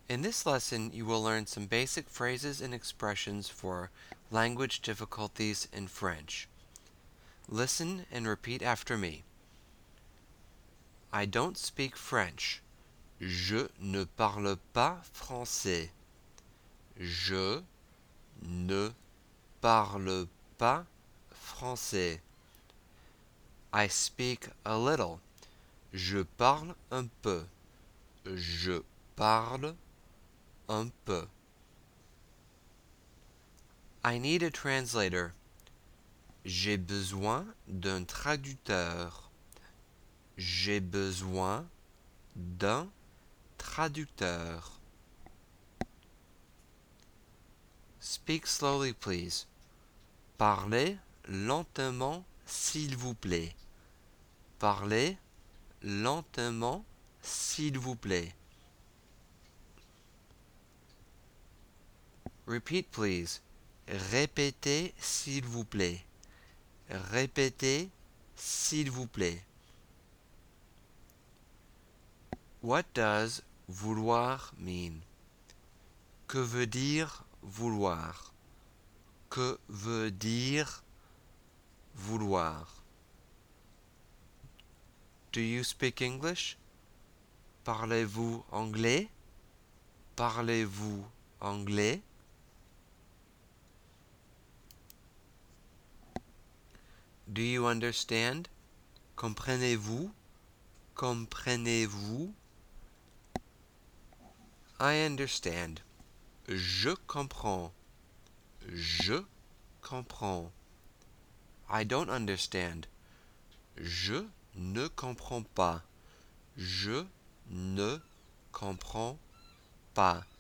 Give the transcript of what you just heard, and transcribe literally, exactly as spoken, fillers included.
In this lesson, you will learn some basic phrases and expressions for language difficulties in French. Listen and repeat after me. I don't speak French. Je ne parle pas français. Je ne parle pas français. I speak a little. Je parle un peu. Je parle un peu. I need a translator. J'ai besoin d'un traducteur. J'ai besoin d'un traducteur. Speak slowly, please. Parlez lentement, s'il vous plaît. Parlez lentement, s'il vous plaît. Repeat, please. Répétez, s'il vous plaît. Répétez, s'il vous plaît. What does vouloir mean? Que veut dire vouloir? Que veut dire vouloir? Do you speak English? Parlez-vous anglais? Parlez-vous anglais? Do you understand? Comprenez-vous? Comprenez-vous? I understand. Je comprends. Je comprends. I don't understand. Je ne comprends pas. Je ne comprends pas.